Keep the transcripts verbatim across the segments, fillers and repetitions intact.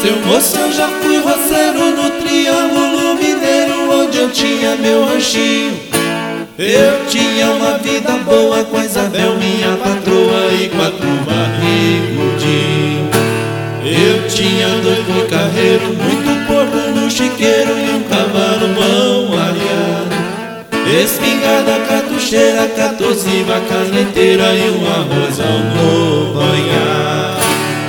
Seu moço, eu já fui roceiro no Triângulo Mineiro, onde eu tinha meu ranchinho. Eu tinha uma vida boa com a Isabel, minha patroa, e quatro barrigudinhos. Eu tinha dois boi carreiro, muito porco no chiqueiro e um cavalo bom arriado. Espingarda, cartucheira, quatorze vacas leiteiras e um arrozão no banhado.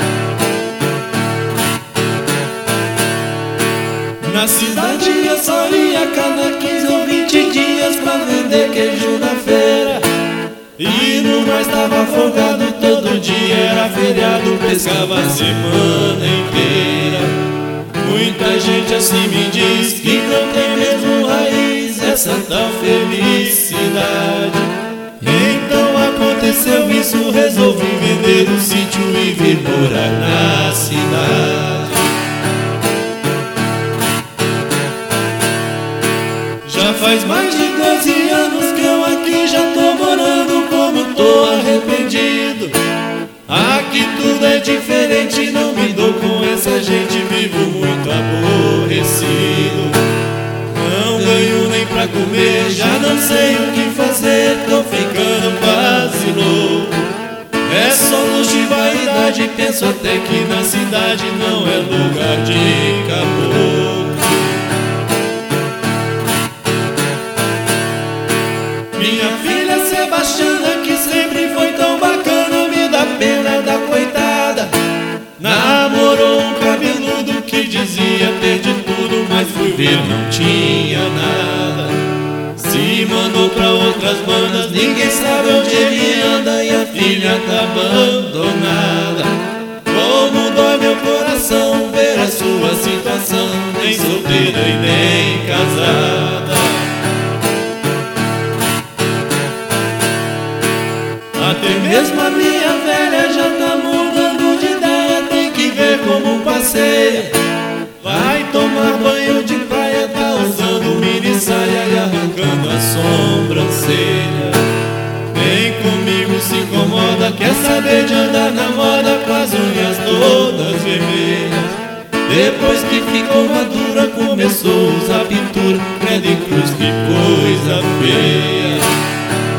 Na cidade eu só ia cada quinze ou vinte dias pra vender queijo na feira. E no mais tava folgado, todo dia era feriado, pescava a semana inteira. Muita gente assim me diz que não tem mesmo raiz essa tal felicidade. Então aconteceu isso, resolvi vender o sítio e vir morar na cidade. Já faz mais de doze anos que eu aqui já tô morando, como tô arrependido. Aqui tudo é diferente, não me dou com essa gente, vivo muito aborrecido. Não ganho nem pra comer, já não sei o que fazer, tô ficando quase louco. É só luxo e vaidade, penso até que na cidade não é lugar de caboclo. Minha filha Sebastiana, que sempre foi tão bacana, me dá pena da coitada. Namorou um cabeludo que dizia ter de tudo, mas fui ver, não tinha nada. Se mandou pra outras bandas, ninguém sabe onde ele anda, e a filha tá abandonada. Como dói meu coração ver a sua situação, nem solteira e nem casada. Até mesmo a minha velha já tá mudando de ideia, tem que ver como passeia. Vai tomar banho de praia, tá usando mini saia e arrancando a sobrancelha. Vem comigo, se incomoda, quer saber de andar na moda com as unhas todas vermelhas. Depois que ficou madura, começou a usar pintura, credo e cruz, que coisa feia.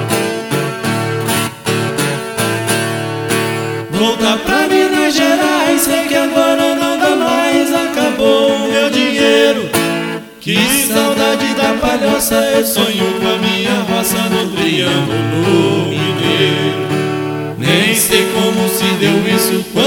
Voltar pra Minas Gerais, sei que agora não dá mais, acabou o meu dinheiro. Que saudade da palhoça, eu sonho com a minha roça no Triângulo Mineiro. Nem sei como se deu isso,